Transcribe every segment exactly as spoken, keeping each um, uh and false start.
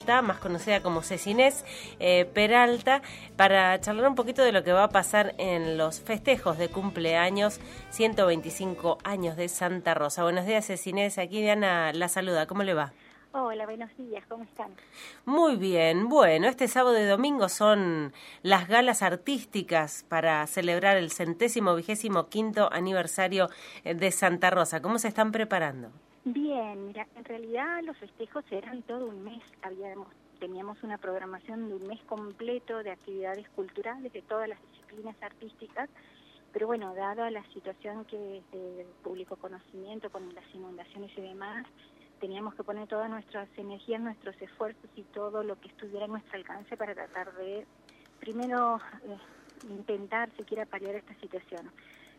Peralta, más conocida como Cecinés eh, Peralta, para charlar un poquito de lo que va a pasar en los festejos de cumpleaños, ciento veinticinco años de Santa Rosa. Buenos días, Cecinés, aquí Diana la saluda, ¿cómo le va? Hola, buenos días, ¿cómo están? Muy bien, bueno, este sábado y domingo son las galas artísticas para celebrar el centésimo vigésimo quinto aniversario de Santa Rosa. ¿Cómo se están preparando? Bien, mira, en realidad los festejos eran todo un mes, habíamos teníamos una programación de un mes completo de actividades culturales de todas las disciplinas artísticas, pero bueno, dado la situación que es de público conocimiento con las inundaciones y demás, teníamos que poner todas nuestras energías, nuestros esfuerzos y todo lo que estuviera a nuestro alcance para tratar de, primero, eh, intentar siquiera paliar esta situación.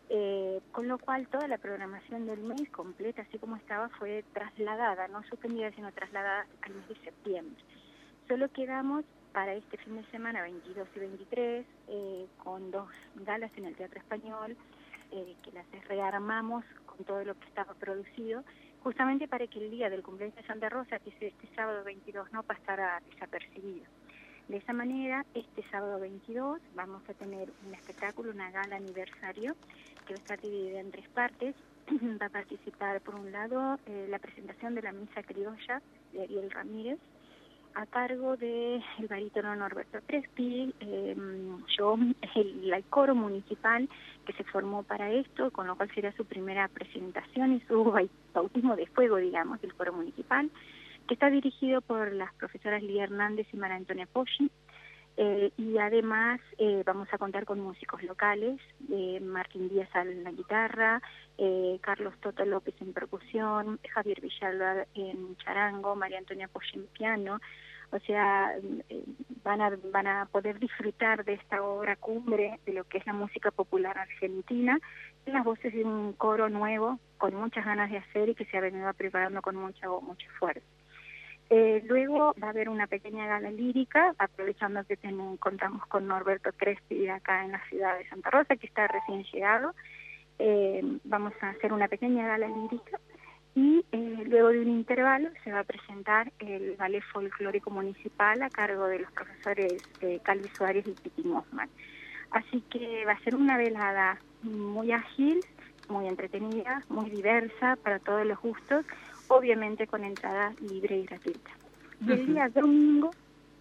Eh, con lo cual, toda la programación del mes completa, así como estaba, fue trasladada, no suspendida, sino trasladada al mes de septiembre. Solo quedamos para este fin de semana, veintidós y veintitrés, eh, con dos galas en el Teatro Español, eh, que las rearmamos con todo lo que estaba producido, justamente para que el día del cumpleaños de Santa Rosa, que es este sábado veintidós, no pasara desapercibido. De esa manera, este sábado veintidós vamos a tener un espectáculo, una gala aniversario, que va a estar dividida en tres partes. Va a participar, por un lado, eh, la presentación de la Misa Criolla de Ariel Ramírez, a cargo del barítono Norberto Crespi, eh, yo, el, el coro municipal que se formó para esto, con lo cual sería su primera presentación y su bautismo de fuego, digamos, del coro municipal, que está dirigido por las profesoras Lía Hernández y María Antonia Poggi, eh, y además eh, vamos a contar con músicos locales, eh, Martín Díaz en la guitarra, eh, Carlos Toto López en percusión, Javier Villalba en charango, María Antonia Poggi en piano. O sea, eh, van a van a poder disfrutar de esta obra cumbre de lo que es la música popular argentina, en las voces de un coro nuevo, con muchas ganas de hacer y que se ha venido preparando con mucha, mucho esfuerzo. Eh, luego va a haber una pequeña gala lírica, aprovechando que tenemos, contamos con Norberto Crespi acá en la ciudad de Santa Rosa, que está recién llegado. Eh, vamos a hacer una pequeña gala lírica y eh, luego de un intervalo se va a presentar el ballet folclórico municipal a cargo de los profesores eh, Calvi Suárez y Titi Mossman. Así que va a ser una velada muy ágil, muy entretenida, muy diversa para todos los gustos, obviamente con entrada libre y gratuita. Y el día domingo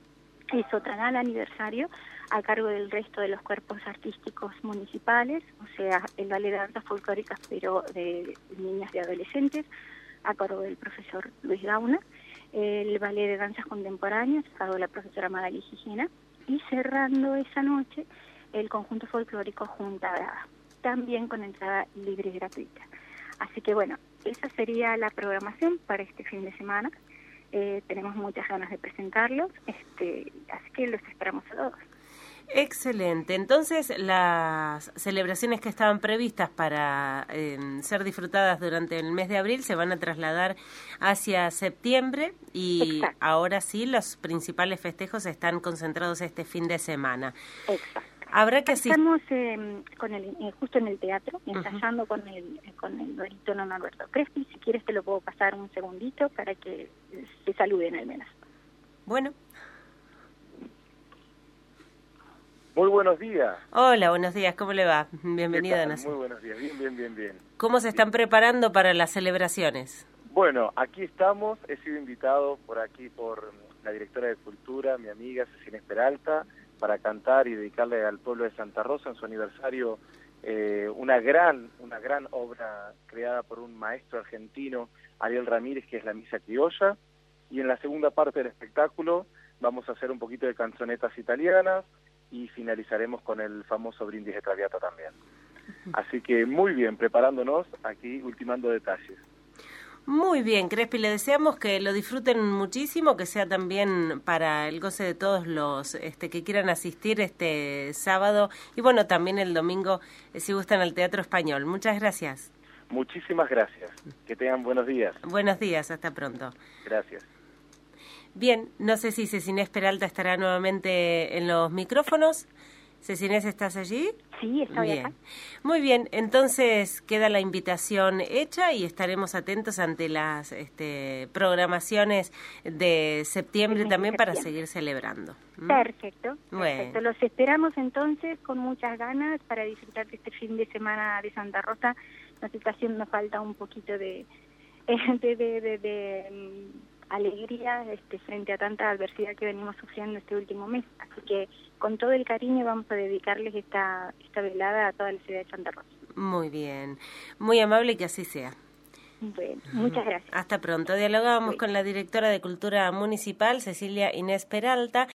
es otra gala aniversario a cargo del resto de los cuerpos artísticos municipales, o sea, el ballet de danzas folclóricas, pero de niñas y adolescentes, a cargo del profesor Luis Gauna, el ballet de danzas contemporáneas, a cargo de la profesora Magali Gijena, y cerrando esa noche, el conjunto folclórico Junta Brava, también con entrada libre y gratuita. Así que bueno, esa sería la programación para este fin de semana. Eh, tenemos muchas ganas de presentarlos, este, así que los esperamos a todos. Excelente. Entonces, las celebraciones que estaban previstas para eh, ser disfrutadas durante el mes de abril se van a trasladar hacia septiembre y Exacto. Ahora sí, los principales festejos están concentrados este fin de semana. Exacto. Habrá que asistir. Estamos eh, con el, eh, justo en el teatro, ensayando uh-huh. con el con el barítono Norberto Crespi. Si quieres te lo puedo pasar un segundito para que se saluden al menos. Bueno. Muy buenos días. Hola, buenos días, ¿cómo le va? Bienvenida, Ana. Muy buenos días, bien, bien, bien, bien. ¿Cómo se están bien. preparando para las celebraciones? Bueno, aquí estamos, he sido invitado por aquí por la directora de Cultura, mi amiga Cecinés Peralta, para cantar y dedicarle al pueblo de Santa Rosa en su aniversario eh, una gran una gran obra creada por un maestro argentino, Ariel Ramírez, que es la Misa Criolla, y en la segunda parte del espectáculo vamos a hacer un poquito de canzonetas italianas y finalizaremos con el famoso brindis de Traviata también. Así que muy bien, preparándonos aquí, ultimando detalles. Muy bien, Crespi, le deseamos que lo disfruten muchísimo, que sea también para el goce de todos los este, que quieran asistir este sábado y bueno, también el domingo, eh, si gustan, al Teatro Español. Muchas gracias. Muchísimas gracias. Que tengan buenos días. Buenos días, hasta pronto. Gracias. Bien, no sé si Cecinés Peralta estará nuevamente en los micrófonos. Ceci Inés, ¿estás allí? Sí, estoy bien. acá. Muy bien, entonces queda la invitación hecha y estaremos atentos ante las este, programaciones de septiembre de también septiembre. para seguir celebrando. ¿Mm? Perfecto, Bueno. perfecto. Los esperamos entonces con muchas ganas para disfrutar de este fin de semana de Santa Rosa. La situación nos falta un poquito de, de, de, de, de um, alegría este, frente a tanta adversidad que venimos sufriendo este último mes. Así que con todo el cariño vamos a dedicarles esta, esta velada a toda la ciudad de Santa Rosa. Muy bien, muy amable y que así sea. Bueno, muchas gracias. Hasta pronto. Dialogábamos Bueno. con la directora de Cultura Municipal, Cecilia Inés Peralta.